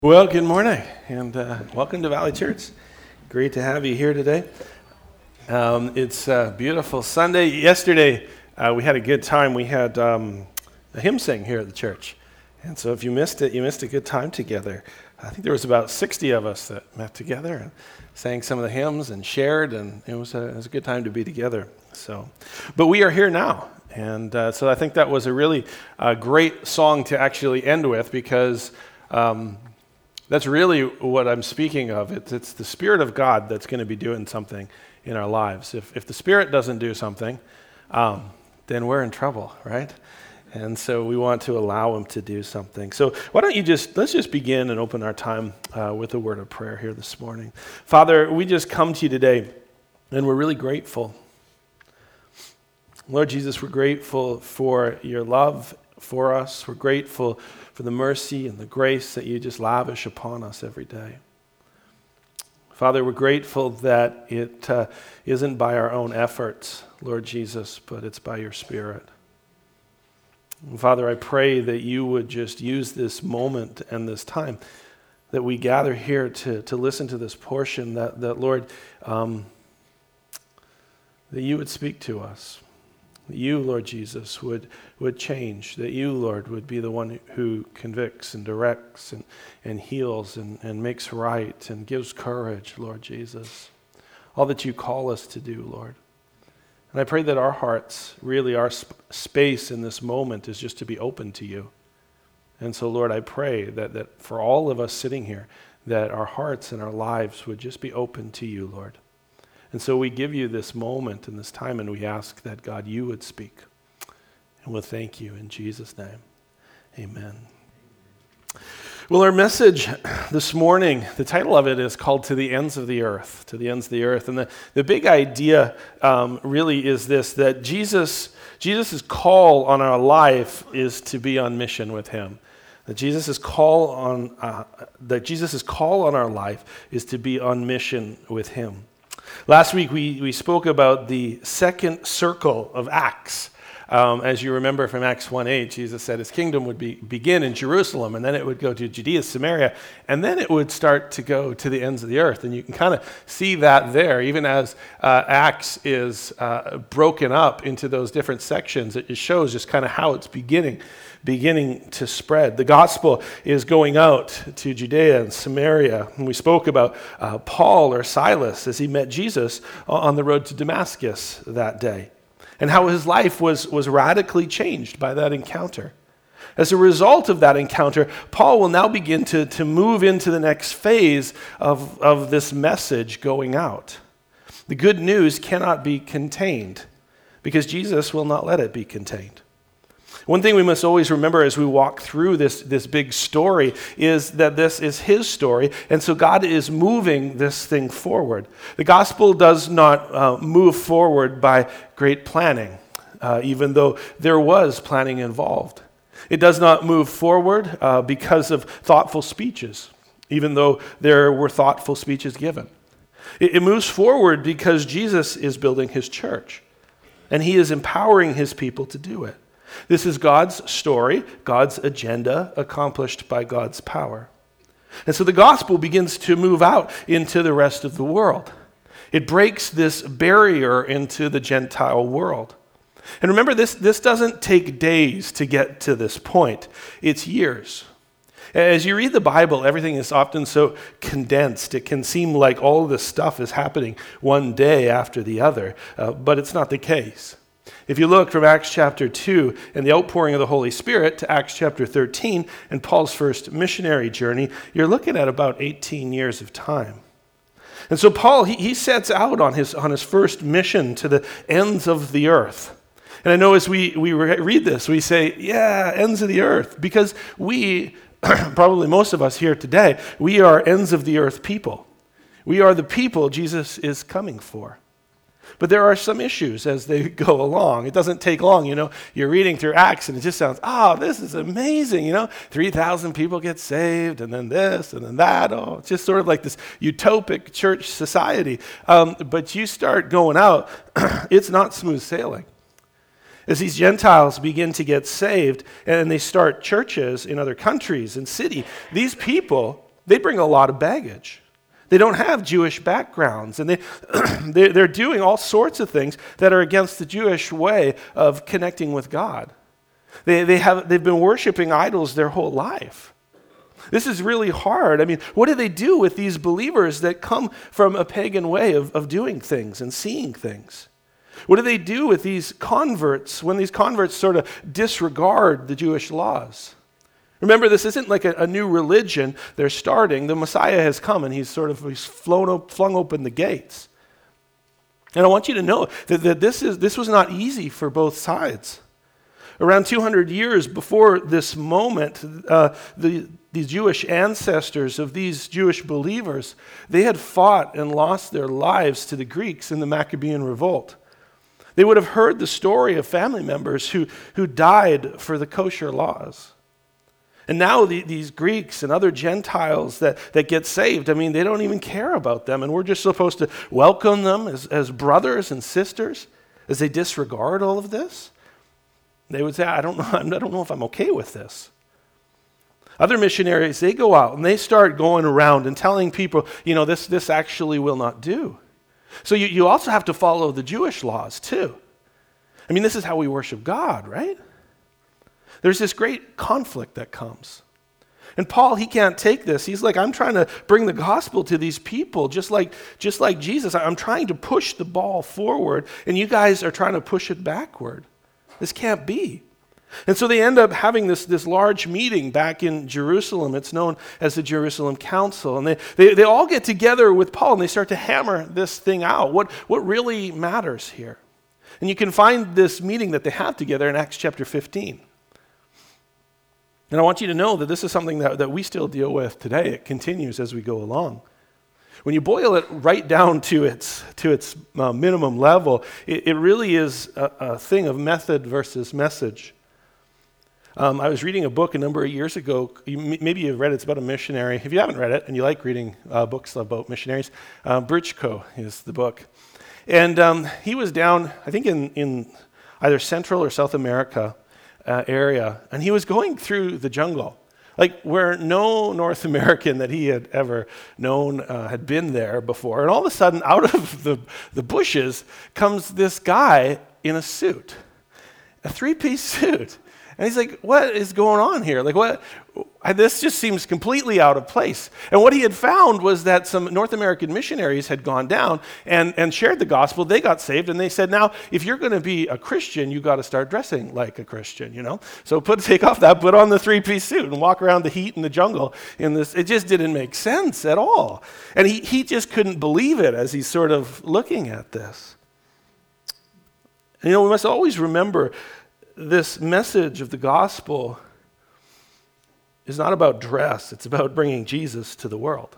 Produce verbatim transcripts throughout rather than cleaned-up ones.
Well, good morning, and uh, welcome to Valley Church. Great to have you here today. Um, it's a beautiful Sunday. Yesterday, uh, we had a good time. We had um, a hymn sing here at the church, and so if you missed it, you missed a good time together. I think there was about sixty of us that met together and sang some of the hymns and shared, and it was a, it was a good time to be together. So, but we are here now, and uh, so I think that was a really uh, great song to actually end with because um, that's really what I'm speaking of. It's, it's the Spirit of God that's going to be doing something in our lives. If if the Spirit doesn't do something, um, then we're in trouble, right? And so we want to allow Him to do something. So why don't you just, let's just begin and open our time uh, with a word of prayer here this morning. Father, we just come to you today, and we're really grateful. Lord Jesus, we're grateful for your love for us. We're grateful for the mercy and the grace that you just lavish upon us every day. Father, we're grateful that it uh, isn't by our own efforts, Lord Jesus, but it's by your Spirit. And Father, I pray that you would just use this moment and this time that we gather here to, to listen to this portion, that, that Lord, um, that you would speak to us. That you, Lord Jesus, would, would change. That you, Lord, would be the one who convicts and directs and, and heals and, and makes right and gives courage, Lord Jesus. All that you call us to do, Lord. And I pray that our hearts, really our sp- space in this moment is just to be open to you. And so, Lord, I pray that, that for all of us sitting here, that our hearts and our lives would just be open to you, Lord. And so we give you this moment and this time, and we ask that, God, you would speak. And we'll thank you in Jesus' name. Amen. Well, our message this morning, the title of it is called To the Ends of the Earth, To the Ends of the Earth. And the, the big idea um, really is this, that Jesus, Jesus' call on our life is to be on mission with him. That Jesus' call on uh, that Jesus' call on our life is to be on mission with him. Last week we, we spoke about the second circle of Acts. Um, as you remember from Acts one eight, Jesus said his kingdom would be, begin in Jerusalem, and then it would go to Judea, Samaria, and then it would start to go to the ends of the earth. And you can kind of see that there, even as uh, Acts is uh, broken up into those different sections. It, it shows just kind of how it's beginning, beginning to spread. The gospel is going out to Judea and Samaria. And we spoke about uh, Paul or Silas as he met Jesus on the road to Damascus that day, and how his life was, was radically changed by that encounter. As a result of that encounter, Paul will now begin to, to move into the next phase of, of this message going out. The good news cannot be contained because Jesus will not let it be contained. One thing we must always remember as we walk through this, this big story is that this is his story, and so God is moving this thing forward. The gospel does not uh, move forward by great planning, uh, even though there was planning involved. It does not move forward uh, because of thoughtful speeches, even though there were thoughtful speeches given. It, it moves forward because Jesus is building his church, and he is empowering his people to do it. This is God's story, God's agenda, accomplished by God's power. And so the gospel begins to move out into the rest of the world. It breaks this barrier into the Gentile world. And remember, this, this doesn't take days to get to this point. It's years. As you read the Bible, everything is often so condensed. It can seem like all of this stuff is happening one day after the other, uh, but it's not the case. If you look from Acts chapter two and the outpouring of the Holy Spirit to Acts chapter thirteen and Paul's first missionary journey, you're looking at about eighteen years of time. And so Paul, he, he sets out on his, on his first mission to the ends of the earth. And I know as we, we read this, we say, yeah, ends of the earth, because we, probably most of us here today, we are ends of the earth people. We are the people Jesus is coming for. But there are some issues as they go along. It doesn't take long, you know. You're reading through Acts and it just sounds, oh, this is amazing, you know. three thousand people get saved and then this and then that. Oh, it's just sort of like this utopic church society. Um, but you start going out, it's not smooth sailing. As these Gentiles begin to get saved and they start churches in other countries and city, these people they bring a lot of baggage. They don't have Jewish backgrounds, and they, they're doing all sorts of things that are against the Jewish way of connecting with God. They, they have, they've been worshiping idols their whole life. This is really hard. I mean, what do they do with these believers that come from a pagan way of, of doing things and seeing things? What do they do with these converts when these converts sort of disregard the Jewish laws? Remember, this isn't like a, a new religion they're starting. The Messiah has come and he's sort of he's flown op- flung open the gates. And I want you to know that, that this is this was not easy for both sides. Around two hundred years before this moment, uh, the, the Jewish ancestors of these Jewish believers, they had fought and lost their lives to the Greeks in the Maccabean revolt. They would have heard the story of family members who, who died for the kosher laws. And now the, these Greeks and other Gentiles that, that get saved, I mean, they don't even care about them. And we're just supposed to welcome them as, as brothers and sisters as they disregard all of this. They would say, I don't know, I don't know if I'm okay with this. Other missionaries, they go out and they start going around and telling people, you know, this, this actually will not do. So you, you also have to follow the Jewish laws too. I mean, this is how we worship God, right? There's this great conflict that comes. And Paul, he can't take this. He's like, I'm trying to bring the gospel to these people, just like, just like Jesus. I'm trying to push the ball forward, and you guys are trying to push it backward. This can't be. And so they end up having this, this large meeting back in Jerusalem. It's known as the Jerusalem Council. And they, they, they all get together with Paul, and they start to hammer this thing out. What, what really matters here? And you can find this meeting that they have together in Acts chapter fifteen. And I want you to know that this is something that, that we still deal with today. It continues as we go along. When you boil it right down to its to its uh, minimum level, it, it really is a, a thing of method versus message. Um, I was reading a book a number of years ago. You, maybe you've read it. It's about a missionary. If you haven't read it and you like reading uh, books about missionaries, uh, Britschko is the book. And um, he was down, I think, in, in either Central or South America uh, area, and he was going through the jungle. Like where no North American that he had ever known uh, had been there before. And all of a sudden, out of the, the bushes comes this guy in a suit, a three-piece suit. And he's like, what is going on here? Like, what? This just seems completely out of place. And what he had found was that some North American missionaries had gone down and, and shared the gospel. They got saved, and they said, now, if you're going to be a Christian, you got to start dressing like a Christian, you know? So put take off that, put on the three-piece suit, and walk around the heat in the jungle in this. It just didn't make sense at all. And he, he just couldn't believe it as he's sort of looking at this. And, you know, we must always remember this message of the gospel is not about dress. It's about bringing Jesus to the world.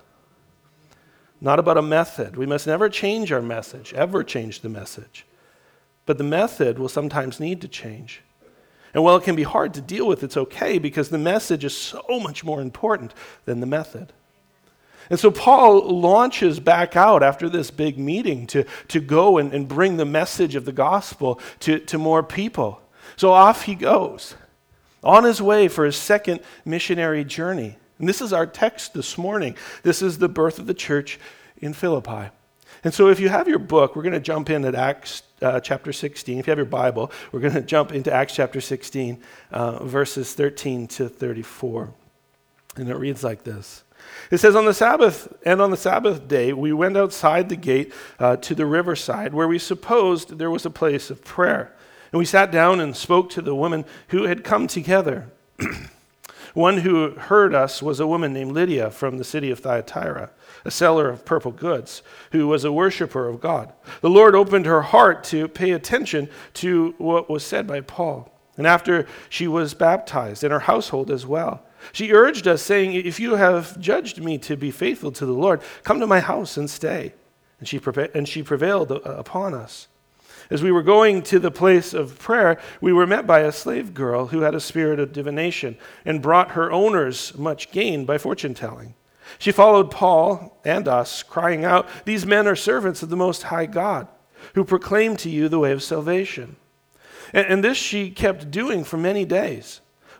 Not about a method. We must never change our message, ever change the message. But the method will sometimes need to change. And while it can be hard to deal with, it's okay because the message is so much more important than the method. And so Paul launches back out after this big meeting to, to go and, and bring the message of the gospel to, to more people. So off he goes, on his way for his second missionary journey. And this is our text this morning. This is the birth of the church in Philippi. And so if you have your book, we're going to jump in at Acts uh, chapter sixteen. If you have your Bible, we're going to jump into Acts chapter sixteen, uh, verses thirteen to thirty-four. And it reads like this. It says, on the Sabbath, and on the Sabbath day, we went outside the gate uh, to the riverside, where we supposed there was a place of prayer. And we sat down and spoke to the women who had come together. One who heard us was a woman named Lydia from the city of Thyatira, a seller of purple goods, who was a worshiper of God. The Lord opened her heart to pay attention to what was said by Paul. And after she was baptized, and her household as well, she urged us, saying, if you have judged me to be faithful to the Lord, come to my house and stay. And she, preva- and she prevailed upon us. As we were going to the place of prayer, we were met by a slave girl who had a spirit of divination and brought her owners much gain by fortune-telling. She followed Paul and us, crying out, these men are servants of the Most High God, who proclaim to you the way of salvation. And, and this she kept doing for many days.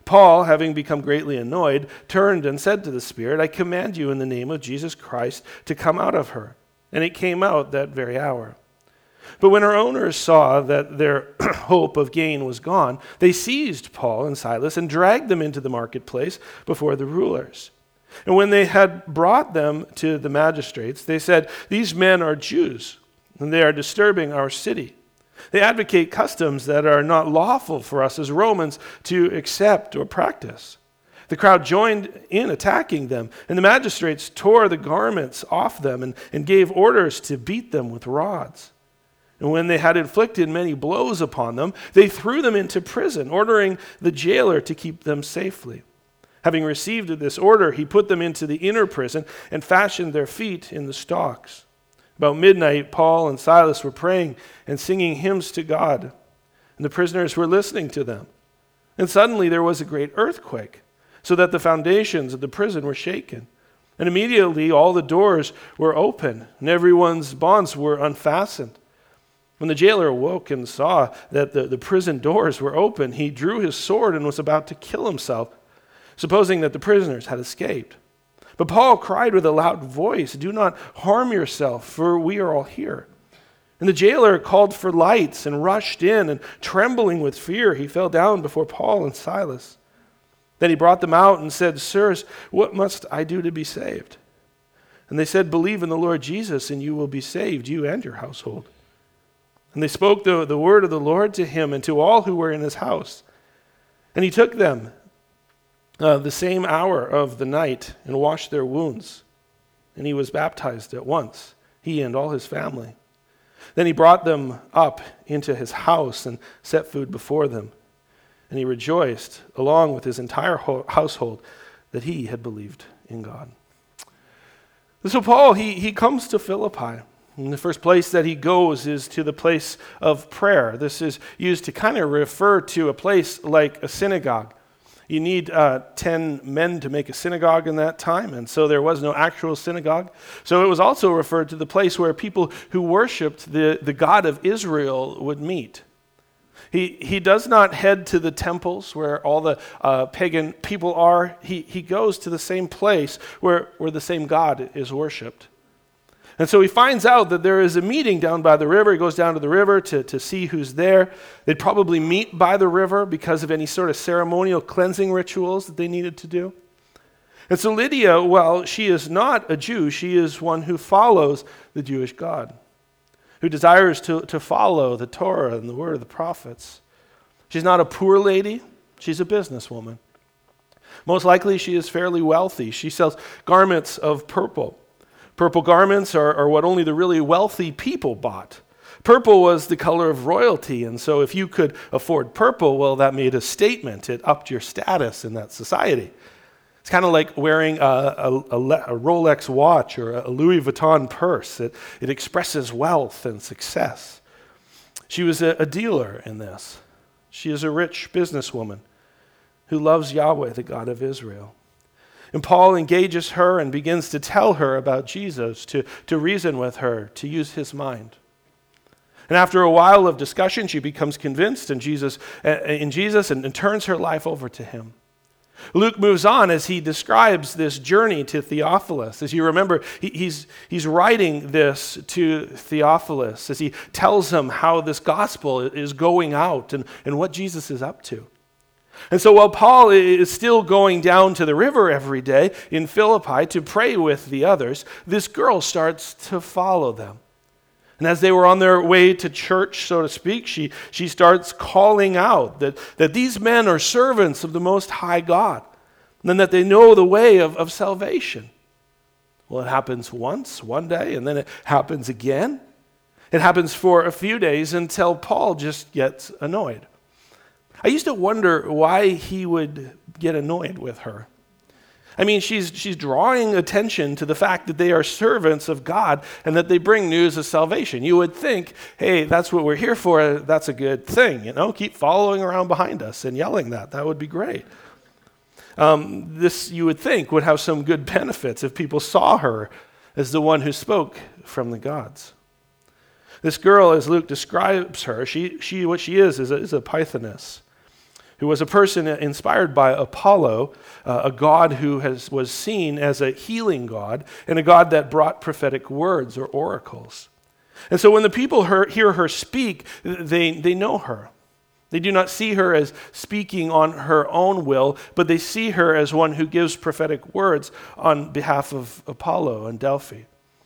Paul, having become greatly annoyed, turned and said to the spirit, I command you in the name of Jesus Christ to come out of her. And it came out that very hour. But when her owners saw that their hope of gain was gone, they seized Paul and Silas and dragged them into the marketplace before the rulers. And when they had brought them to the magistrates, they said, These men are Jews, and they are disturbing our city. They advocate customs that are not lawful for us as Romans to accept or practice. The crowd joined in attacking them, and the magistrates tore the garments off them and, and gave orders to beat them with rods. And when they had inflicted many blows upon them, they threw them into prison, ordering the jailer to keep them safely. Having received this order, he put them into the inner prison and fashioned their feet in the stocks. About midnight, Paul and Silas were praying and singing hymns to God, and the prisoners were listening to them. And suddenly there was a great earthquake, so that the foundations of the prison were shaken. And immediately all the doors were open, and everyone's bonds were unfastened. When the jailer awoke and saw that the, the prison doors were open, he drew his sword and was about to kill himself, supposing that the prisoners had escaped. But Paul cried with a loud voice, Do not harm yourself, for we are all here. And the jailer called for lights and rushed in, and trembling with fear, he fell down before Paul and Silas. Then he brought them out and said, Sirs, what must I do to be saved? And they said, Believe in the Lord Jesus, and you will be saved, you and your household. And they spoke the, the word of the Lord to him and to all who were in his house. And he took them Uh, the same hour of the night and washed their wounds. And he was baptized at once, he and all his family. Then he brought them up into his house and set food before them. And he rejoiced, along with his entire ho- household, that he had believed in God. So Paul, he, he comes to Philippi. And the first place that he goes is to the place of prayer. This is used to kind of refer to a place like a synagogue. You need uh, ten men to make a synagogue in that time, and so there was no actual synagogue. So it was also referred to the place where people who worshipped the, the God of Israel would meet. He, he does not head to the temples where all the uh, pagan people are. He, he goes to the same place where, where the same God is worshipped. And so he finds out that there is a meeting down by the river. He goes down to the river to, to see who's there. They'd probably meet by the river because of any sort of ceremonial cleansing rituals that they needed to do. And so Lydia, well, she is not a Jew. She is one who follows the Jewish God, who desires to, to follow the Torah and the word of the prophets. She's not a poor lady. She's a businesswoman. Most likely she is fairly wealthy. She sells garments of purple. Purple garments are, are what only the really wealthy people bought. Purple was the color of royalty, and so if you could afford purple, well, that made a statement. It upped your status in that society. It's kind of like wearing a, a, a Rolex watch or a Louis Vuitton purse. It, it expresses wealth and success. She was a, a dealer in this. She is a rich businesswoman who loves Yahweh, the God of Israel. And Paul engages her and begins to tell her about Jesus, to, to reason with her, to use his mind. And after a while of discussion, she becomes convinced in Jesus, in Jesus and, and turns her life over to him. Luke moves on as he describes this journey to Theophilus. As you remember, he, he's, he's writing this to Theophilus as he tells him how this gospel is going out and, and what Jesus is up to. And so while Paul is still going down to the river every day in Philippi to pray with the others, this girl starts to follow them. And as they were on their way to church, so to speak, she, she starts calling out that, that these men are servants of the Most High God, and that they know the way of, of salvation. Well, it happens once, one day, and then it happens again. It happens for a few days until Paul just gets annoyed. I used to wonder why he would get annoyed with her. I mean, she's she's drawing attention to the fact that they are servants of God and that they bring news of salvation. You would think, hey, that's what we're here for. That's a good thing, you know. Keep following around behind us and yelling that. That would be great. Um, this, you would think, would have some good benefits if people saw her as the one who spoke from the gods. This girl, as Luke describes her, she she what she is is a, is a Pythoness, who was a person inspired by Apollo, uh, a god who has, was seen as a healing god and a god that brought prophetic words or oracles. And so when the people hear, hear her speak, they, they know her. They do not see her as speaking on her own will, but they see her as one who gives prophetic words on behalf of Apollo and Delphi.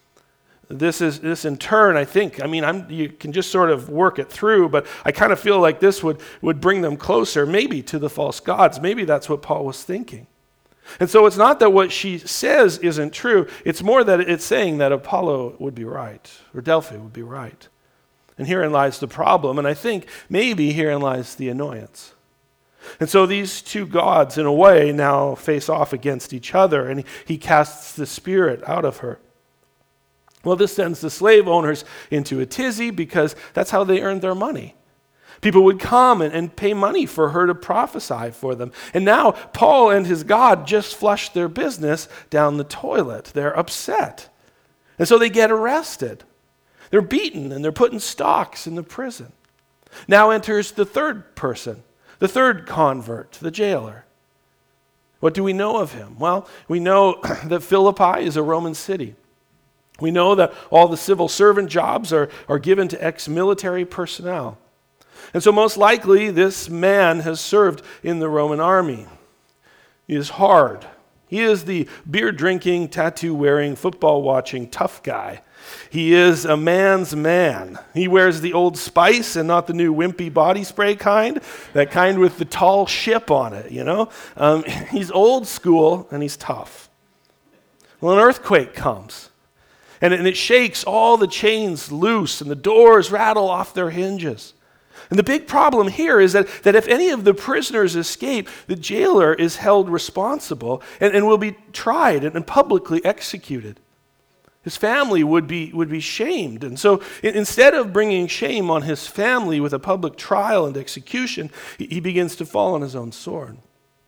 This is this in turn, I think, I mean, I'm, you can just sort of work it through, but I kind of feel like this would, would bring them closer, maybe to the false gods. Maybe that's what Paul was thinking. And so it's not that what she says isn't true. It's more that it's saying that Apollo would be right, or Delphi would be right. And herein lies the problem, and I think maybe herein lies the annoyance. And so these two gods, in a way, now face off against each other, and he casts the spirit out of her. Well, this sends the slave owners into a tizzy because that's how they earned their money. People would come and, and pay money for her to prophesy for them. And now Paul and his God just flushed their business down the toilet. They're upset. And so they get arrested. They're beaten and they're put in stocks in the prison. Now enters the third person, the third convert, the jailer. What do we know of him? Well, we know that Philippi is a Roman city. We know that all the civil servant jobs are, are given to ex-military personnel. And so most likely this man has served in the Roman army. He is hard. He is the beer-drinking, tattoo-wearing, football-watching tough guy. He is a man's man. He wears the Old Spice and not the new wimpy body spray kind, that kind with the tall ship on it, you know? Um, he's old school and he's tough. Well, an earthquake comes. And it, and it shakes all the chains loose and the doors rattle off their hinges. And the big problem here is that, that if any of the prisoners escape, the jailer is held responsible and, and will be tried and, and publicly executed. His family would be, would be shamed. And so in, instead of bringing shame on his family with a public trial and execution, he, he begins to fall on his own sword.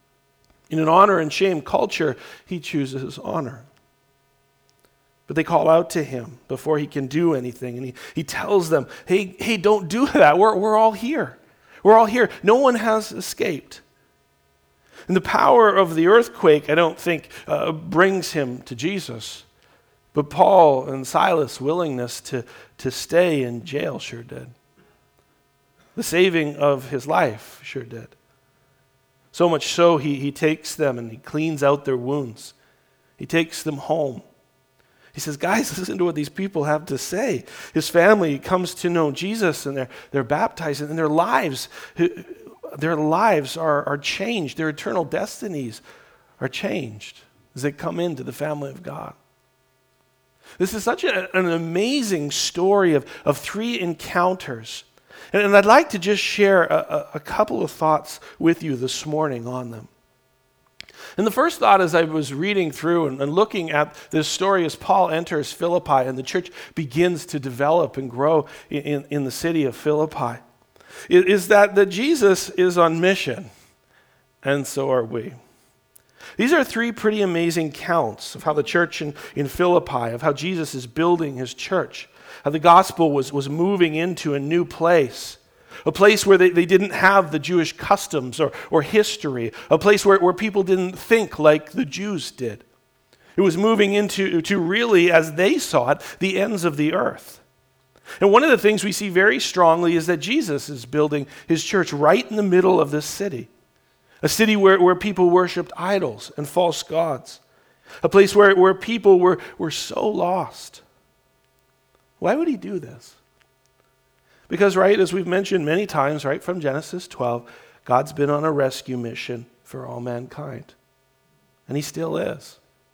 In an honor and shame culture, he chooses honor. But they call out to him before he can do anything. And he, he tells them, hey, hey, don't do that. We're, we're all here. We're all here. No one has escaped. And the power of the earthquake, I don't think, uh, brings him to Jesus. But Paul and Silas' willingness to, to stay in jail sure did. The saving of his life sure did. So much so, he, he takes them and he cleans out their wounds. He takes them home. He says, guys, listen to what these people have to say. His family comes to know Jesus and they're, they're baptized and their lives, their lives are, are changed. Their eternal destinies are changed as they come into the family of God. This is such a, an amazing story of, of three encounters. And, and I'd like to just share a, a, a couple of thoughts with you this morning on them. And the first thought as I was reading through and, and looking at this story as Paul enters Philippi and the church begins to develop and grow in, in, in the city of Philippi is, is that, that Jesus is on mission, and so are we. These are three pretty amazing counts of how the church in, in Philippi, of how Jesus is building his church, how the gospel was, was moving into a new place. A place where they, they didn't have the Jewish customs or, or history. A place where, where people didn't think like the Jews did. It was moving into to really, as they saw it, the ends of the earth. And one of the things we see very strongly is that Jesus is building his church right in the middle of this city. A city where, where people worshipped idols and false gods. A place where, where people were, were so lost. Why would he do this? Because, right, as we've mentioned many times, right from Genesis twelve, God's been on a rescue mission for all mankind. And he still is.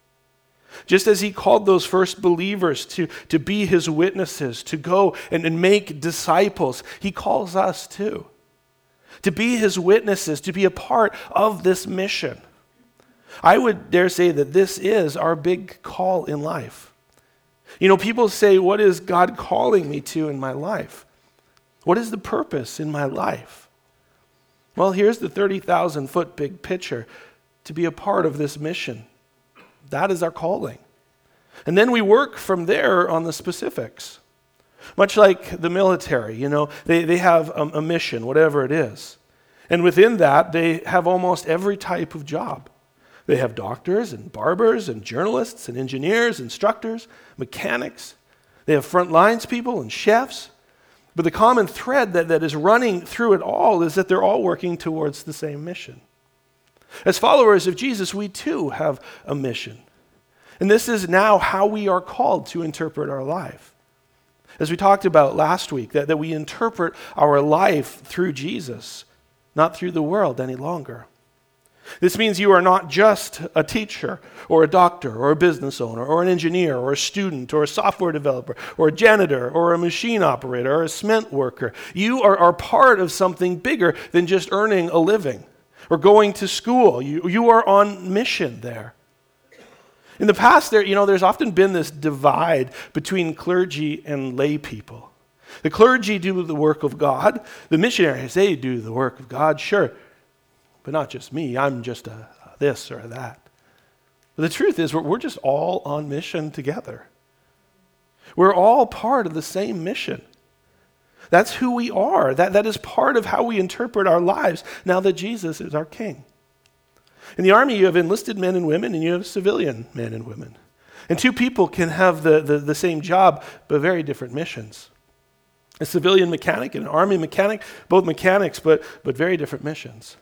Just as he called those first believers to, to be his witnesses, to go and, and make disciples, he calls us too. To be his witnesses, to be a part of this mission. I would dare say that this is our big call in life. You know, people say, what is God calling me to in my life? What is the purpose in my life? Well, here's the thirty thousand foot big picture, to be a part of this mission. That is our calling. And then we work from there on the specifics. Much like the military, you know, they, they have a, a mission, whatever it is. And within that, they have almost every type of job. They have doctors and barbers and journalists and engineers, instructors, mechanics. They have front lines people and chefs. But the common thread that, that is running through it all is that they're all working towards the same mission. As followers of Jesus, we too have a mission. And this is now how we are called to interpret our life. As we talked about last week, that, that we interpret our life through Jesus, not through the world any longer. This means you are not just a teacher or a doctor or a business owner or an engineer or a student or a software developer or a janitor or a machine operator or a cement worker. You are, are part of something bigger than just earning a living or going to school. You, you are on mission there. In the past, there, you know, there's often been this divide between clergy and lay people. The clergy do the work of God. The missionaries, they do the work of God, sure. But not just me. I'm just a, a this or a that. But the truth is, we're, we're just all on mission together. We're all part of the same mission. That's who we are. That, that is part of how we interpret our lives now that Jesus is our King. In the army, you have enlisted men and women, and you have civilian men and women. And two people can have the, the, the same job, but very different missions. A civilian mechanic and an army mechanic, both mechanics, but, but very different missions.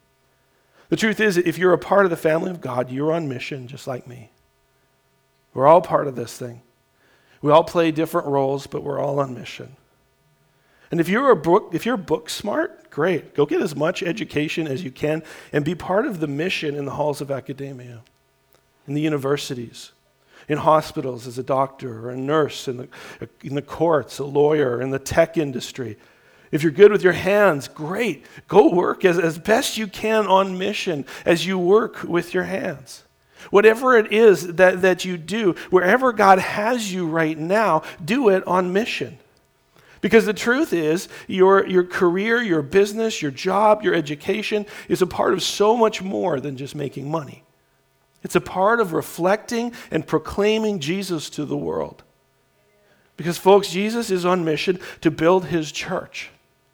The truth is, if you're a part of the family of God, you're on mission just like me. We're all part of this thing. We all play different roles, but we're all on mission. And if you're a book, if you're book smart, great. Go get as much education as you can and be part of the mission in the halls of academia, in the universities, in hospitals as a doctor or a nurse, in the, in the courts, a lawyer, in the tech industry. If you're good with your hands, great. Go work as, as best you can on mission as you work with your hands. Whatever it is that, that you do, wherever God has you right now, do it on mission. Because the truth is, your, your career, your business, your job, your education is a part of so much more than just making money. It's a part of reflecting and proclaiming Jesus to the world. Because, folks, Jesus is on mission to build his church.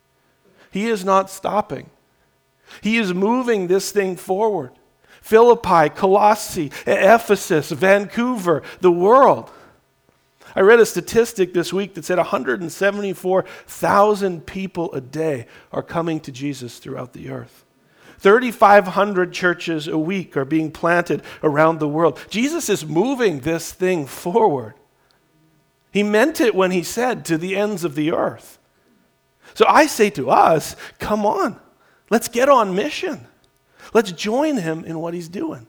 He is not stopping. He is moving this thing forward. Philippi, Colossae, Ephesus, Vancouver, the world. I read a statistic this week that said one hundred seventy-four thousand people a day are coming to Jesus throughout the earth. three thousand five hundred churches a week are being planted around the world. Jesus is moving this thing forward. He meant it when he said, to the ends of the earth. So I say to us, come on, let's get on mission. Let's join him in what he's doing.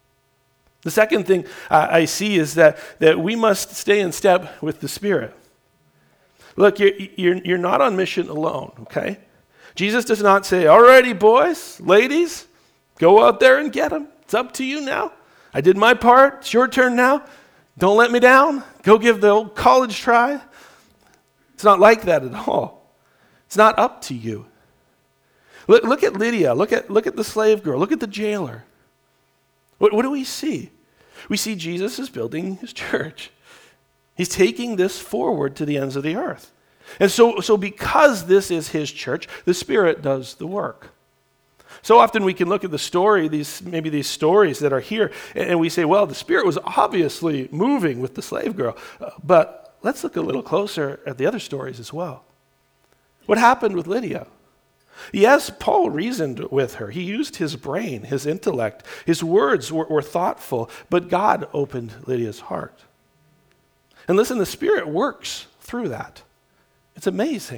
The second thing uh, I see is that, that we must stay in step with the Spirit. Look, you're, you're, you're not on mission alone, okay? Jesus does not say, alrighty, boys, ladies, go out there and get them. It's up to you now. I did my part. It's your turn now. Don't let me down. Go give the old college try. It's not like that at all. It's not up to you. Look, look at Lydia. Look at, look at the slave girl. Look at the jailer. What, what do we see? We see Jesus is building his church. He's taking this forward to the ends of the earth. And so, so because this is his church, the Spirit does the work. So often we can look at the story, these maybe these stories that are here, and we say, well, the Spirit was obviously moving with the slave girl. Uh, but let's look a little closer at the other stories as well. What happened with Lydia? Yes, Paul reasoned with her. He used his brain, his intellect. His words were, were thoughtful, but God opened Lydia's heart. And listen, the Spirit works through that. It's amazing.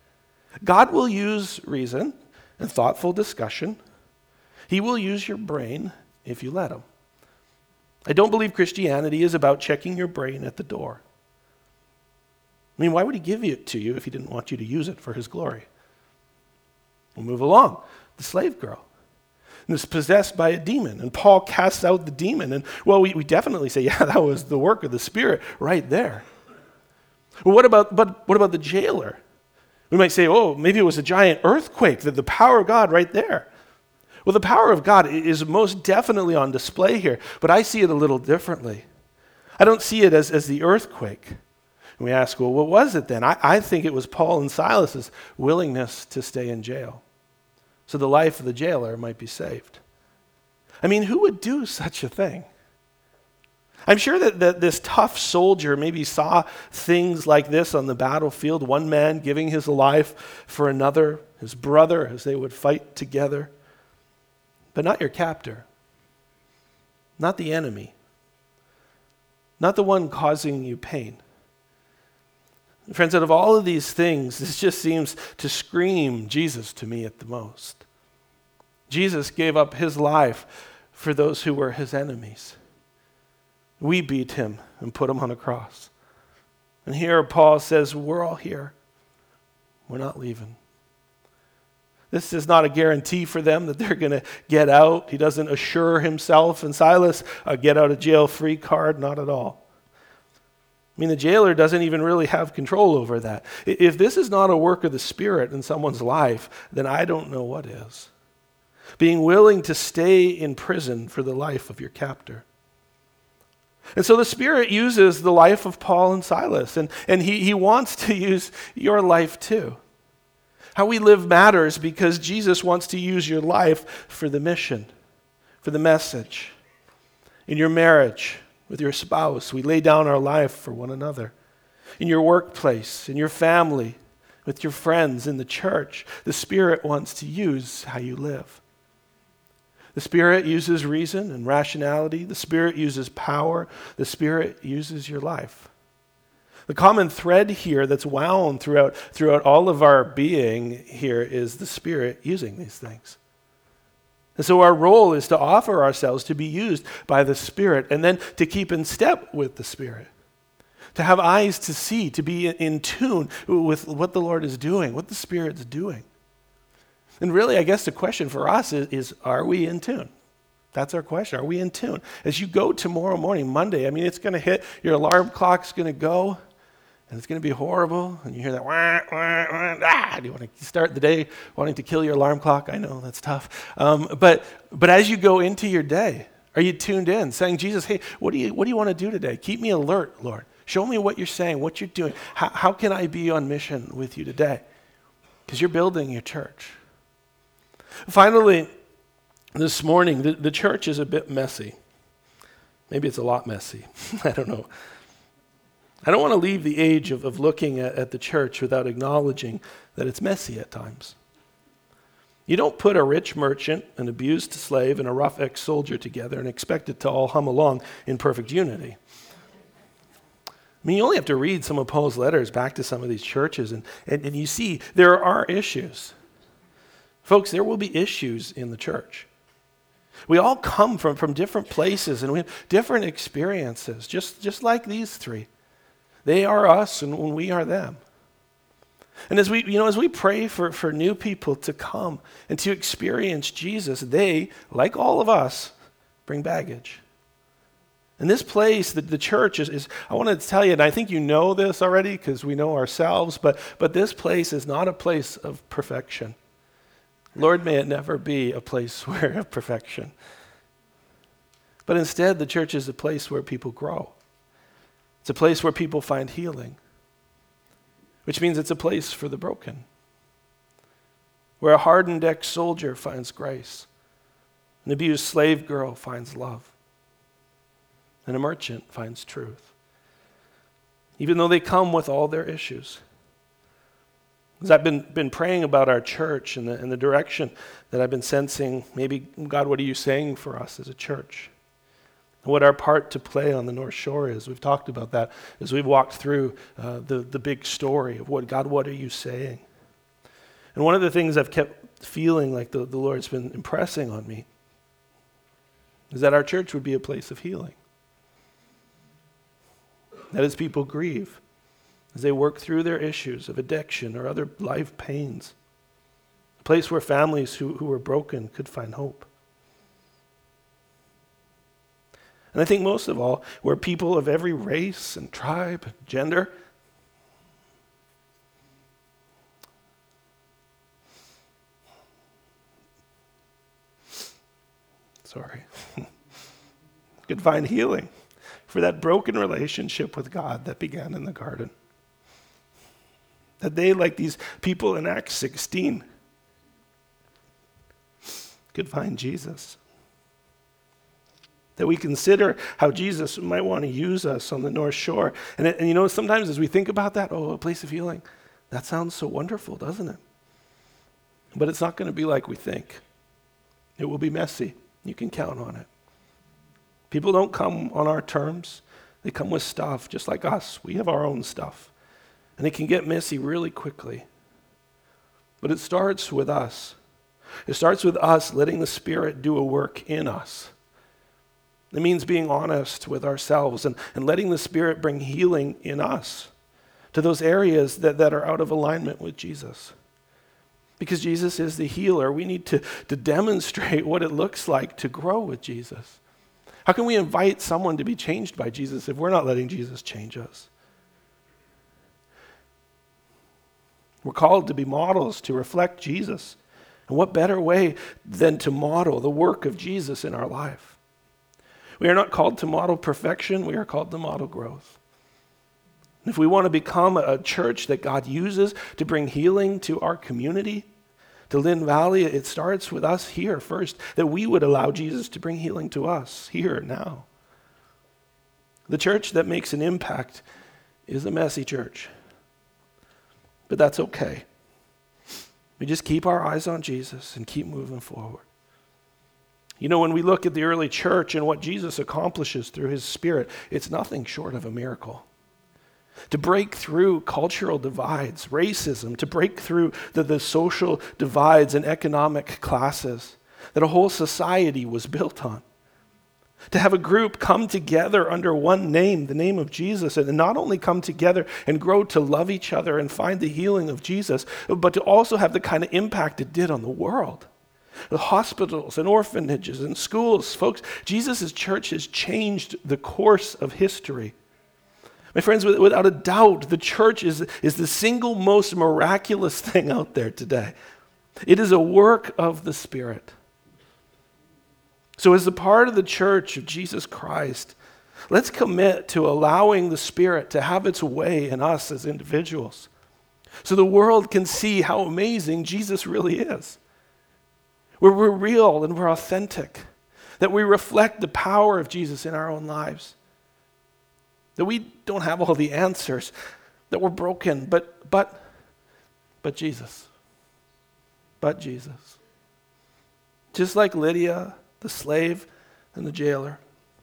God will use reason and thoughtful discussion. He will use your brain if you let him. I don't believe Christianity is about checking your brain at the door. I mean, why would he give it to you if he didn't want you to use it for his glory? We'll move along. The slave girl is possessed by a demon, and Paul casts out the demon. And, well, we, we definitely say, yeah, that was the work of the Spirit right there. Well, what about, but what about the jailer? We might say, oh, maybe it was a giant earthquake, that the power of God right there. Well, the power of God is most definitely on display here, but I see it a little differently. I don't see it as, as the earthquake. And we ask, well, what was it then? I, I think it was Paul and Silas's willingness to stay in jail. so the life of the jailer might be saved. I mean, who would do such a thing? I'm sure that, that this tough soldier maybe saw things like this on the battlefield, one man giving his life for another, his brother, as they would fight together. But not your captor, not the enemy, not the one causing you pain. Friends, out of all of these things, this just seems to scream Jesus to me at the most. Jesus gave up his life for those who were his enemies. We beat him and put him on a cross. And here Paul says, we're all here. We're not leaving. This is not a guarantee for them that they're going to get out. He doesn't assure himself and Silas a get out of jail free card, not at all. I mean, the jailer doesn't even really have control over that. If this is not a work of the Spirit in someone's life, then I don't know what is. Being willing to stay in prison for the life of your captor. And so the Spirit uses the life of Paul and Silas, and, and he, he wants to use your life too. How we live matters because Jesus wants to use your life for the mission, for the message. In your marriage, with your spouse, we lay down our life for one another. In your workplace, in your family, with your friends, in the church, the Spirit wants to use how you live. The Spirit uses reason and rationality. The Spirit uses power. The Spirit uses your life. The common thread here that's wound throughout, throughout all of our being here is the Spirit using these things. And so our role is to offer ourselves to be used by the Spirit and then to keep in step with the Spirit. To have eyes to see, to be in tune with what the Lord is doing, what the Spirit's doing. And really, I guess the question for us is, is are we in tune? That's our question. Are we in tune? As you go tomorrow morning, Monday, I mean, it's going to hit, your alarm clock's going to go, and it's going to be horrible, and you hear that, wah, wah, wah, ah, do you want to start the day wanting to kill your alarm clock? I know, that's tough. Um, but but as you go into your day, are you tuned in, saying, Jesus, hey, what do you what do you want to do today? Keep me alert, Lord. Show me what you're saying, what you're doing. How, how can I be on mission with you today? Because you're building your church. Finally, this morning, the, the church is a bit messy. Maybe it's a lot messy. I don't know. I don't want to leave the age of, of looking at, at the church without acknowledging that it's messy at times. You don't put a rich merchant, an abused slave, and a rough ex-soldier together and expect it to all hum along in perfect unity. I mean, you only have to read some of Paul's letters back to some of these churches, and, and, and you see there are issues. Folks, there will be issues in the church. We all come from, from different places, and we have different experiences, just, just like these three. They are us, and we are them. And as we, you know, as we pray for, for new people to come and to experience Jesus, they, like all of us, bring baggage. And this place, the, the church is, is, I want to tell you, and I think you know this already because we know ourselves, but, but this place is not a place of perfection. Lord, may it never be a place where of perfection. But instead, the church is a place where people grow. It's a place where people find healing, which means it's a place for the broken, where a hardened ex-soldier finds grace, an abused slave girl finds love, and a merchant finds truth, even though they come with all their issues. As I've been, been praying about our church and the, and the direction that I've been sensing, maybe, God, what are you saying for us as a church? What our part to play on the North Shore is. We've talked about that as we've walked through uh, the, the big story of what, God, what are you saying? And one of the things I've kept feeling like the, the Lord's been impressing on me is that our church would be a place of healing. That as people grieve, as they work through their issues of addiction or other life pains, a place where families who, who are broken could find hope. And I think most of all, where people of every race and tribe, and gender, sorry, could find healing for that broken relationship with God that began in the garden. That they, like these people in Acts sixteen, could find Jesus. That we consider how Jesus might want to use us on the North Shore. And, it, and you know, sometimes as we think about that, oh, a place of healing, that sounds so wonderful, doesn't it? But it's not going to be like we think. It will be messy. You can count on it. People don't come on our terms. They come with stuff, just like us. We have our own stuff. And it can get messy really quickly. But it starts with us. It starts with us letting the Spirit do a work in us. It means being honest with ourselves and, and letting the Spirit bring healing in us to those areas that, that are out of alignment with Jesus. Because Jesus is the healer, we need to, to demonstrate what it looks like to grow with Jesus. How can we invite someone to be changed by Jesus if we're not letting Jesus change us? We're called to be models, to reflect Jesus. And what better way than to model the work of Jesus in our life? We are not called to model perfection, we are called to model growth. If we want to become a church that God uses to bring healing to our community, to Lynn Valley, it starts with us here first, that we would allow Jesus to bring healing to us here now. The church that makes an impact is a messy church, but that's okay. We just keep our eyes on Jesus and keep moving forward. You know, when we look at the early church and what Jesus accomplishes through his Spirit, it's nothing short of a miracle. To break through cultural divides, racism, to break through the, the social divides and economic classes that a whole society was built on. To have a group come together under one name, the name of Jesus, and not only come together and grow to love each other and find the healing of Jesus, but to also have the kind of impact it did on the world. The hospitals and orphanages and schools, folks, Jesus' church has changed the course of history. My friends, without a doubt, the church is, is the single most miraculous thing out there today. It is a work of the Spirit. So as a part of the church of Jesus Christ, let's commit to allowing the Spirit to have its way in us as individuals, so the world can see how amazing Jesus really is. Where we're real and we're authentic, that we reflect the power of Jesus in our own lives, that we don't have all the answers, that we're broken, but but but Jesus, but Jesus. Just like Lydia, the slave, and the jailer.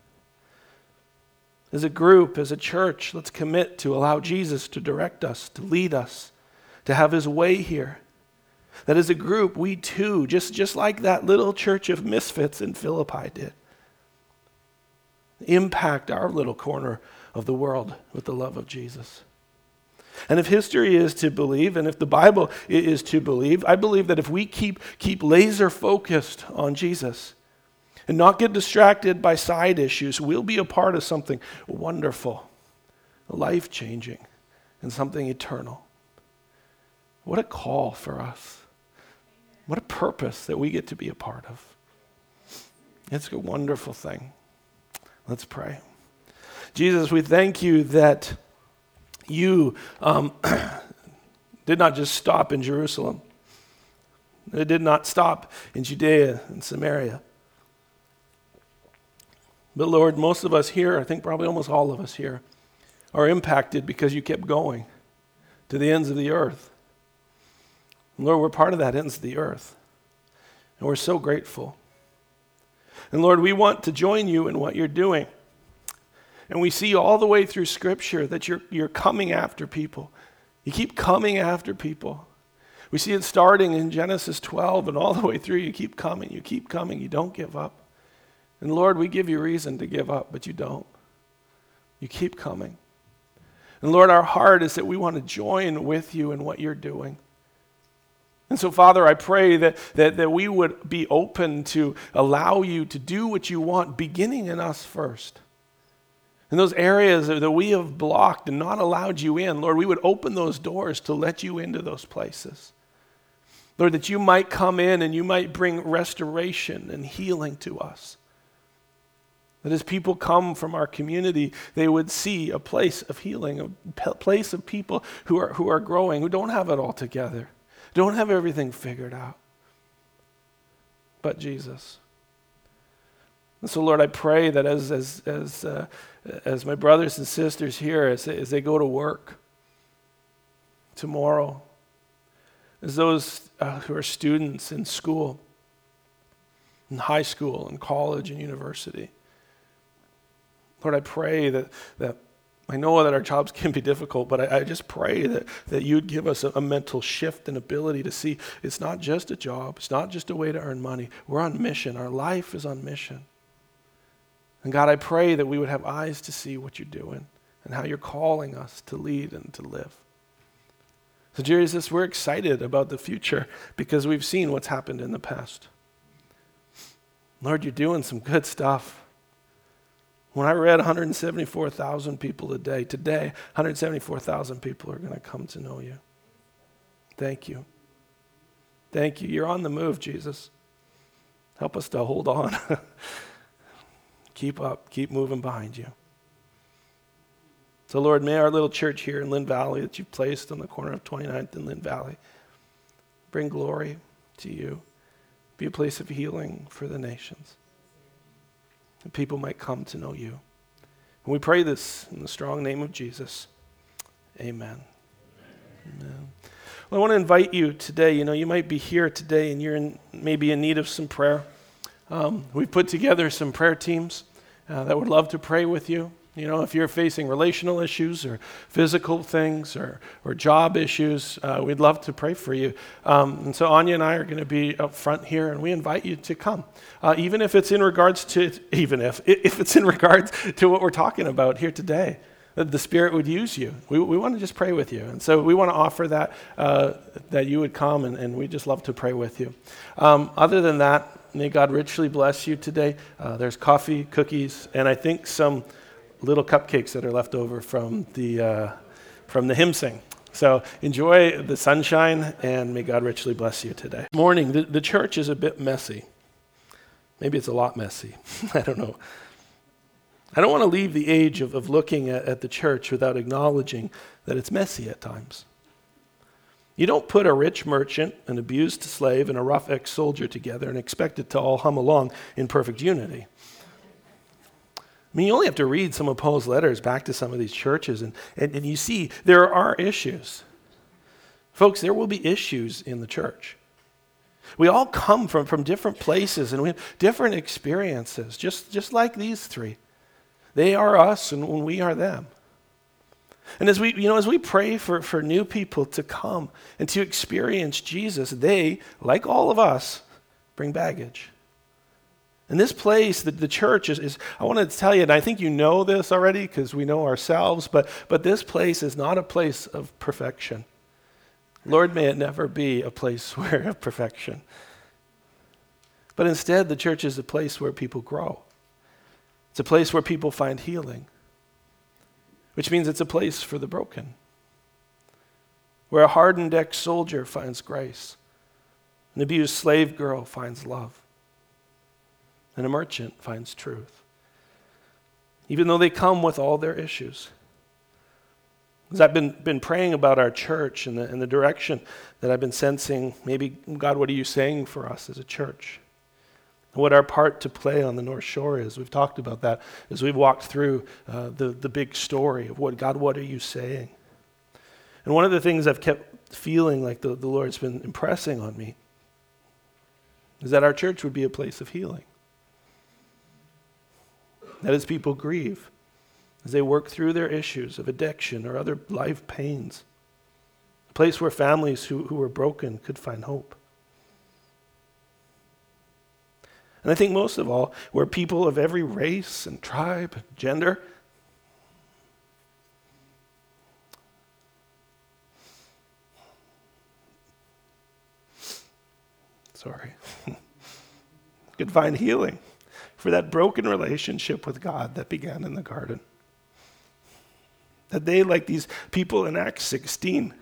As a group, as a church, let's commit to allow Jesus to direct us, to lead us, to have his way here. That as a group, we too, just, just like that little church of misfits in Philippi did, impact our little corner of the world with the love of Jesus. And if history is to believe, and if the Bible is to believe, I believe that if we keep, keep laser focused on Jesus and not get distracted by side issues, we'll be a part of something wonderful, life-changing, and something eternal. What a call for us. What a purpose that we get to be a part of. It's a wonderful thing. Let's pray. Jesus, we thank you that you um, did not just stop in Jerusalem. It did not stop in Judea and Samaria. But Lord, most of us here, I think probably almost all of us here, are impacted because you kept going to the ends of the earth. Lord, we're part of that ends of the earth, and we're so grateful. And Lord, we want to join you in what you're doing. And we see all the way through Scripture that you're, you're coming after people. You keep coming after people. We see it starting in Genesis twelve, and all the way through, you keep coming, you keep coming, you don't give up. And Lord, we give you reason to give up, but you don't. You keep coming. And Lord, our heart is that we want to join with you in what you're doing. And so, Father, I pray that, that, that we would be open to allow you to do what you want, beginning in us first. In those areas that we have blocked and not allowed you in, Lord, we would open those doors to let you into those places. Lord, that you might come in and you might bring restoration and healing to us. That as people come from our community, they would see a place of healing, a place of people who are, who are growing, who don't have it all together. Don't have everything figured out. but Jesus. And so, Lord, I pray that as as as uh, as my brothers and sisters here, as they, as they go to work tomorrow, as those uh, who are students in school, in high school, and college, and university, Lord, I pray that that I know that our jobs can be difficult, but I, I just pray that, that you'd give us a, a mental shift and ability to see it's not just a job. It's not just a way to earn money. We're on mission. Our life is on mission. And God, I pray that we would have eyes to see what you're doing and how you're calling us to lead and to live. So Jesus, we're excited about the future because we've seen what's happened in the past. Lord, you're doing some good stuff. When I read one hundred seventy-four thousand people a day, today, one hundred seventy-four thousand people are going to come to know you. Thank you. Thank you. You're on the move, Jesus. Help us to hold on. Keep up. Keep moving behind you. So, Lord, may our little church here in Lynn Valley that you've placed on the corner of twenty-ninth and Lynn Valley bring glory to you. Be a place of healing for the nations. And people might come to know you. And we pray this in the strong name of Jesus. Amen. Amen. Amen. Well, I want to invite you today. You know, you might be here today and you're in, maybe in need of some prayer. Um, we've put together some prayer teams uh, that would love to pray with you. You know, if you're facing relational issues or physical things or or job issues, uh, we'd love to pray for you. Um, and so Anya and I are going to be up front here, and we invite you to come, uh, even if it's in regards to even if if it's in regards to what we're talking about here today. That the Spirit would use you. We we want to just pray with you, and so we want to offer that uh, that you would come, and, and we just love to pray with you. Um, other than that, may God richly bless you today. Uh, there's coffee, cookies, and I think some little cupcakes that are left over from the uh, from the hymn sing. So enjoy the sunshine, and may God richly bless you today. Morning, the, the church is a bit messy. Maybe it's a lot messy. I don't know. I don't want to leave the age of, of looking at, at the church without acknowledging that it's messy at times. You don't put a rich merchant, an abused slave, and a rough ex-soldier together and expect it to all hum along in perfect unity. I mean, you only have to read some of Paul's letters back to some of these churches, and, and, and you see there are issues. Folks, there will be issues in the church. We all come from, from different places, and we have different experiences, just, just like these three. They are us, and we are them. And as we, you know, as we pray for, for new people to come and to experience Jesus, they, like all of us, bring baggage. And this place, the, the church is, is, I want to tell you, and I think you know this already because we know ourselves, but, but this place is not a place of perfection. Lord, may it never be a place where of perfection. But instead, the church is a place where people grow. It's a place where people find healing, which means it's a place for the broken, where a hardened ex-soldier finds grace, an abused slave girl finds love, and a merchant finds truth, even though they come with all their issues. As I've been, been praying about our church and the, and the direction that I've been sensing, maybe, God, what are you saying for us as a church? What our part to play on the North Shore is. We've talked about that as we've walked through uh, the, the big story of what, God, what are you saying? And one of the things I've kept feeling like the, the Lord's been impressing on me is that our church would be a place of healing. That as people grieve, as they work through their issues of addiction or other life pains, a place where families who, who are broken could find hope. And I think most of all, where people of every race and tribe, gender, sorry, could find healing for that broken relationship with God that began in the garden. That they, like these people in Acts sixteen,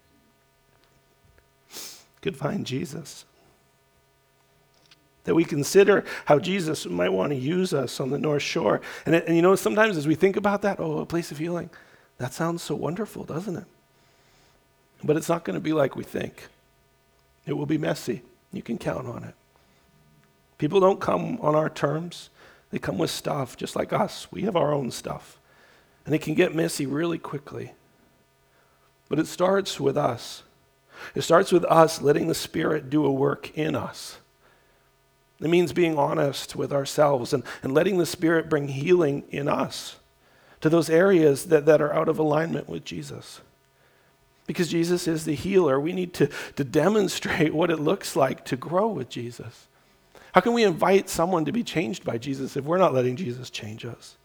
could find Jesus. That we consider how Jesus might want to use us on the North Shore. And, and you know, sometimes as we think about that, oh, a place of healing, that sounds so wonderful, doesn't it? But it's not going to be like we think. It will be messy. You can count on it. People don't come on our terms. They come with stuff, just like us. We have our own stuff. And it can get messy really quickly. But it starts with us. It starts with us letting the Spirit do a work in us. It means being honest with ourselves and, and letting the Spirit bring healing in us to those areas that, that are out of alignment with Jesus. Because Jesus is the healer, we need to, to demonstrate what it looks like to grow with Jesus. How can we invite someone to be changed by Jesus if we're not letting Jesus change us?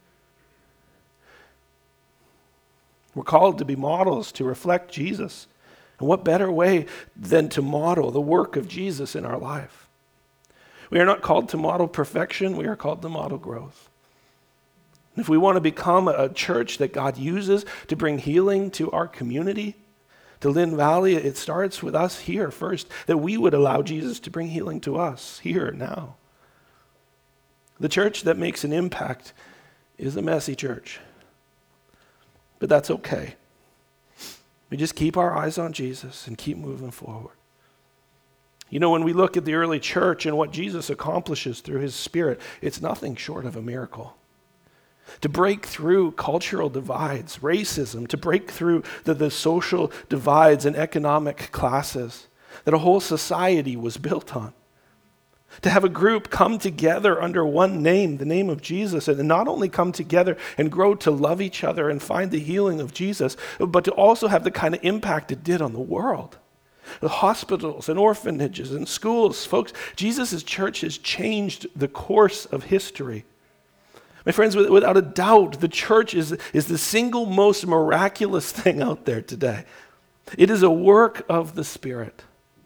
We're called to be models to reflect Jesus. And what better way than to model the work of Jesus in our life? We are not called to model perfection, we are called to model growth. And if we want to become a church that God uses to bring healing to our community, to Lynn Valley, it starts with us here first, that we would allow Jesus to bring healing to us here now. The church that makes an impact is a messy church. But that's okay. We just keep our eyes on Jesus and keep moving forward. You know, when we look at the early church and what Jesus accomplishes through his Spirit, it's nothing short of a miracle. To break through cultural divides, racism, to break through the, the social divides and economic classes that a whole society was built on. To have a group come together under one name, the name of Jesus, and not only come together and grow to love each other and find the healing of Jesus, but to also have the kind of impact it did on the world. The hospitals and orphanages and schools, folks, Jesus' church has changed the course of history. My friends, without a doubt, the church is, is the single most miraculous thing out there today. It is a work of the Spirit.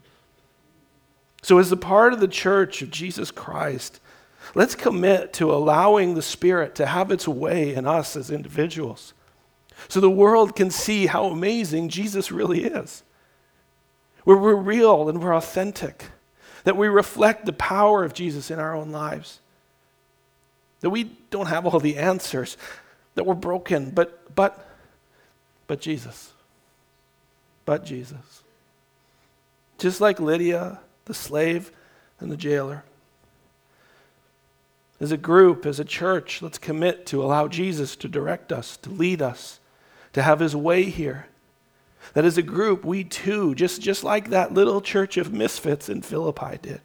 So as a part of the church of Jesus Christ, let's commit to allowing the Spirit to have its way in us as individuals, so the world can see how amazing Jesus really is. Where we're real and we're authentic, that we reflect the power of Jesus in our own lives. That we don't have all the answers, that we're broken, but but but Jesus. But Jesus. Just like Lydia, the slave, and the jailer. As a group, as a church, let's commit to allow Jesus to direct us, to lead us, to have his way here. That as a group, we too, just, just like that little church of misfits in Philippi did,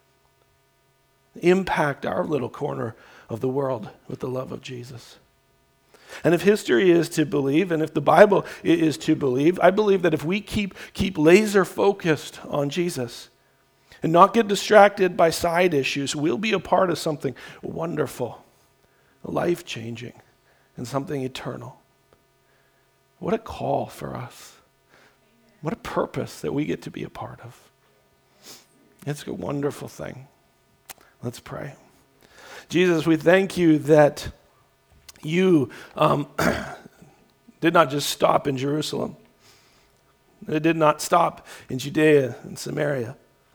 impact our little corner of the world with the love of Jesus. And if history is to believe, and if the Bible is to believe, I believe that if we keep, keep laser focused on Jesus and not get distracted by side issues, we'll be a part of something wonderful, life-changing, and something eternal. What a call for us. What a purpose that we get to be a part of. It's a wonderful thing. Let's pray. Jesus, we thank you that you um, did not just stop in Jerusalem. It did not stop in Judea and Samaria.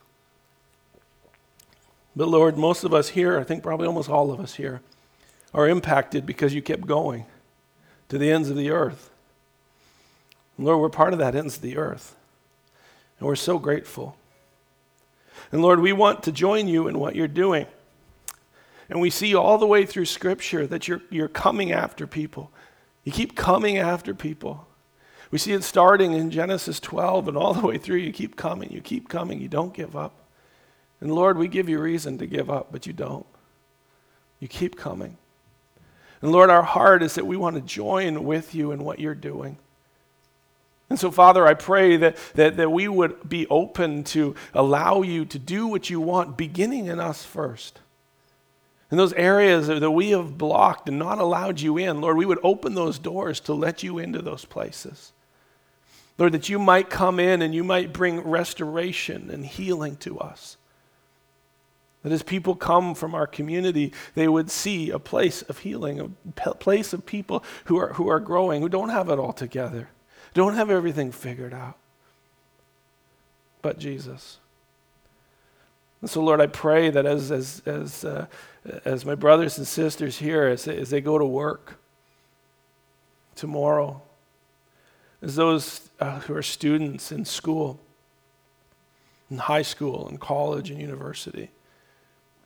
But Lord, most of us here, I think probably almost all of us here, are impacted because you kept going to the ends of the earth. And Lord, we're part of that ends of the earth. And we're so grateful. And Lord, we want to join you in what you're doing. And we see all the way through Scripture that you're, you're coming after people. You keep coming after people. We see it starting in Genesis twelve and all the way through. You keep coming, you keep coming, you don't give up. And Lord, we give you reason to give up, but you don't. You keep coming. And Lord, our heart is that we want to join with you in what you're doing. And so, Father, I pray that, that, that we would be open to allow you to do what you want, beginning in us first. In those areas that we have blocked and not allowed you in, Lord, we would open those doors to let you into those places. Lord, that you might come in and you might bring restoration and healing to us. That as people come from our community, they would see a place of healing, a place of people who are, who are growing, who don't have it all together, don't have everything figured out. But Jesus. And so, Lord, I pray that as as as uh, as my brothers and sisters here, as they, as they go to work tomorrow, as those uh, who are students in school, in high school, and college, and university,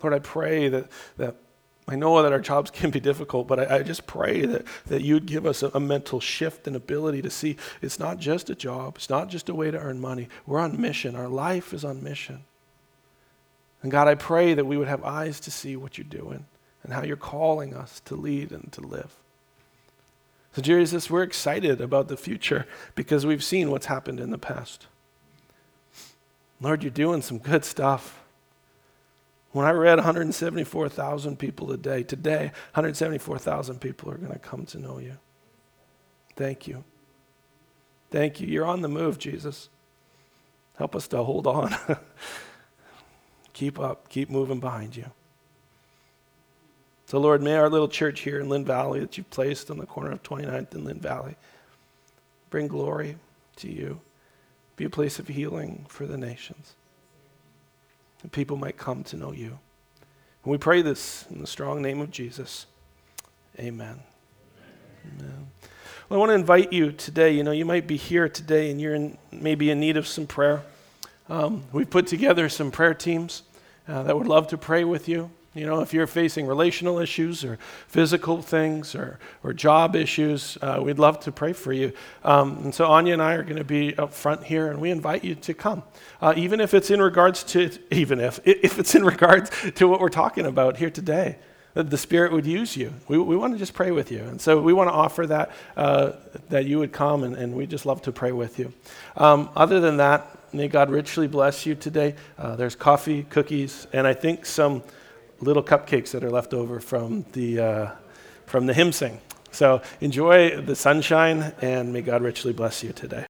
Lord, I pray that, that I know that our jobs can be difficult, but I, I just pray that, that you'd give us a, a mental shift and ability to see it's not just a job. It's not just a way to earn money. We're on mission. Our life is on mission. And God, I pray that we would have eyes to see what you're doing and how you're calling us to lead and to live. So Jesus, we're excited about the future because we've seen what's happened in the past. Lord, you're doing some good stuff. When I read one hundred seventy-four thousand people a day, today, one hundred seventy-four thousand people are going to come to know you. Thank you. Thank you. You're on the move, Jesus. Help us to hold on. Keep up. Keep moving behind you. So, Lord, may our little church here in Lynn Valley that you've placed on the corner of twenty-ninth and Lynn Valley bring glory to you. Be a place of healing for the nations. And people might come to know you. And we pray this in the strong name of Jesus. Amen. Amen. Amen. Well, I want to invite you today. You know, you might be here today and you're in, maybe in need of some prayer. Um, we've put together some prayer teams uh, that would love to pray with you. You know, if you're facing relational issues or physical things or, or job issues, uh, we'd love to pray for you. Um, and so Anya and I are going to be up front here, and we invite you to come. Uh, even if it's in regards to, even if, if it's in regards to what we're talking about here today, that the Spirit would use you. We, we want to just pray with you. And so we want to offer that, uh, that you would come, and, and we just love to pray with you. Um, other than that, may God richly bless you today. Uh, there's coffee, cookies, and I think some little cupcakes that are left over from the uh, from the hymn sing. So enjoy the sunshine, and may God richly bless you today.